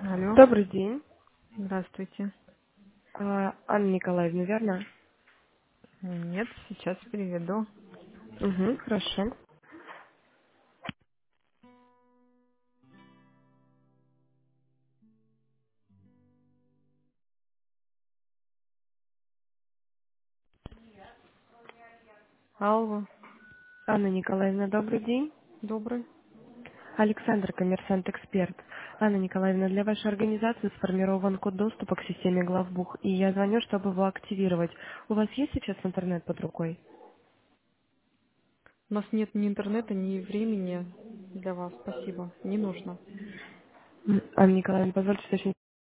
Алло, Добрый день. здравствуйте. Анна Николаевна, верно? Нет, сейчас переведу. Угу, хорошо. Алло, Анна Николаевна, добрый день. добрый. Александр, коммерсант-эксперт. Анна Николаевна, для вашей организации сформирован код доступа к системе Главбух, и я звоню, чтобы его активировать. У вас есть сейчас интернет под рукой? У нас нет ни интернета, ни времени для вас. Спасибо. Не нужно. Анна Николаевна, позвольте уточнить.